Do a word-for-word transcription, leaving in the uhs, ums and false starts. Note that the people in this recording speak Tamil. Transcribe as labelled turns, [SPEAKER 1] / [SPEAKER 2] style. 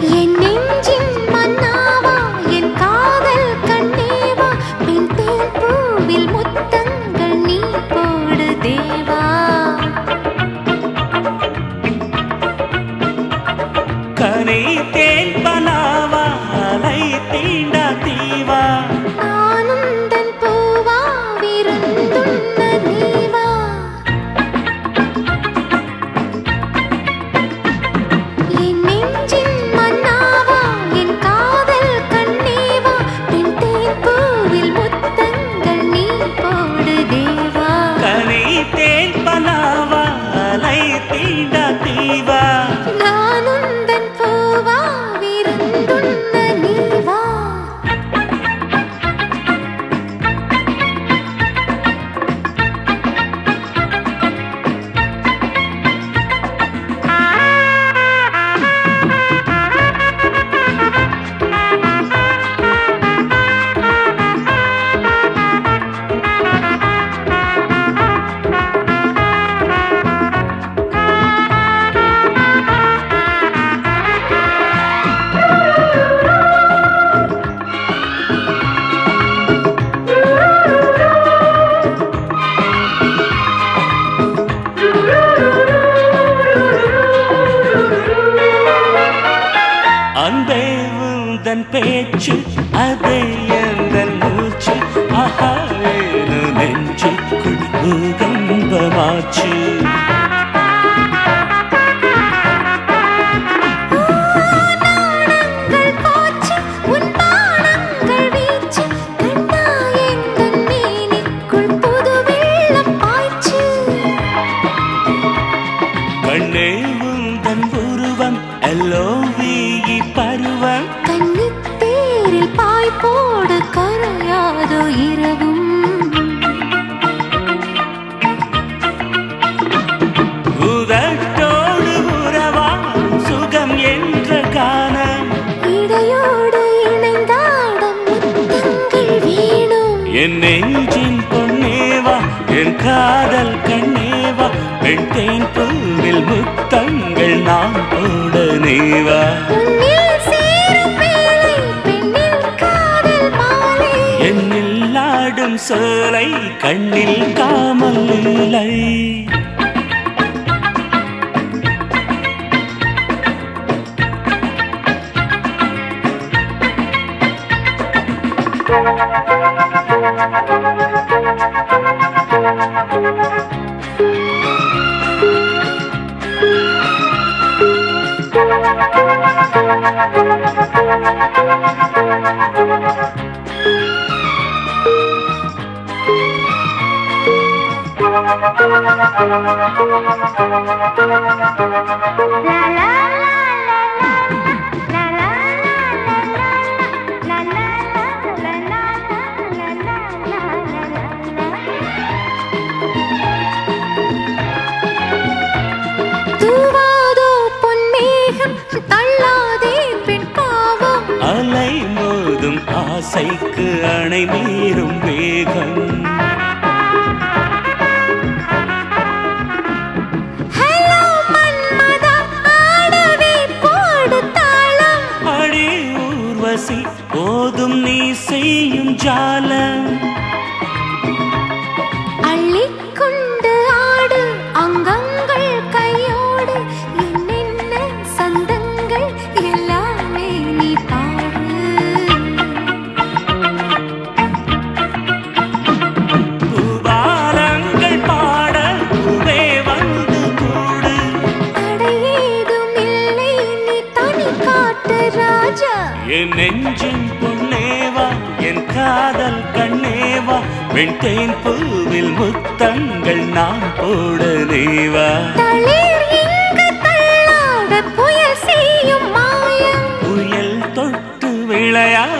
[SPEAKER 1] என் நெஞ்சின் மன்னாவா என் காதல் கண்ணேவா பெண் தேன் பூவில் முத்தங்கள் நீ போடு தேவா
[SPEAKER 2] கனை தேன் பனாவா அலை தீண்டா தீவா
[SPEAKER 1] ஆனந்தன் பூவா விருந்துண்ண நீவா என் நெஞ்சின் மன்னாவா என் காதல் கண்ணேவா பெண் தேன் பூவில் முத்தங்கள் நீ போடு தேவா
[SPEAKER 2] கனை தேன் பனாவா அலை தீண்டா தீவா
[SPEAKER 1] நானுந்தன் பூவா விருந்துண்ண நீவா
[SPEAKER 2] அன்பே உந்தன் பேச்சு அதை எந்தன் மூச்சு ஆஹாவேனு நெஞ்சுக்குள் பூகம்பமாச்சு
[SPEAKER 1] நாணங்கள் போச்சு உன் பாணங்கள் வீச்சு கண்ணா எந்தன் மேனிக்குள் புது வெள்ளம் பாய்ச்சு
[SPEAKER 2] கண்ணே உந்தன் உருவம் எல்லோவி பருவம்
[SPEAKER 1] கன்னித்தேரில் பாய் போடு கரையாதோ இரவும்
[SPEAKER 2] உதட்டோடு உறவாடும் சுகம் என்ற கானம்
[SPEAKER 1] இடையோடு இணைந்தாடும் முத்தங்கள் வேணும்
[SPEAKER 2] என் நெஞ்சின் பொன்னேவா என் காதல் கண்ணேவா பெண் தேன் பூவில் முத்தங்கள் நான் போட நேவா
[SPEAKER 1] உன்னில் சேரும் வேளை பெண்ணின் காதல் மாலை
[SPEAKER 2] என்னில் ஆடும் சோலை கண்ணில் காமல் இல்லை
[SPEAKER 1] தூவாதோ பொன்மேகம் தள்ளாதே பெண் பாவம்
[SPEAKER 2] அலை மோதும் ஆசைக்கு அணை மீறும் வேகம்
[SPEAKER 1] ஹலோ மன்மதா ஆடவே போடு தாளம்
[SPEAKER 2] அடி ஊர்வசி போதும் நீ செய்யும் ஜாலம்
[SPEAKER 1] அள்ளிக்கொண்டு ஆடு அங்கங்கள் கையோடு என்னென்ன சந்தங்கள் எல்லாமே நீ பாடு
[SPEAKER 2] பூபாலங்கள் பாட பூவே வந்து கூடு
[SPEAKER 1] தடையேதும் இல்லை நீ தனி காட்டு ராஜா
[SPEAKER 2] என் நெஞ்சின் பொன்னேவா என் காதல் கண்ணேவா வெண் தேன் பூவில் முத்தங்கள் நான் போட நேவா
[SPEAKER 1] தளிர் இங்கு தள்ளாட புயல் செய்யும் மாயம்
[SPEAKER 2] புயல் தொட்டு விளையாட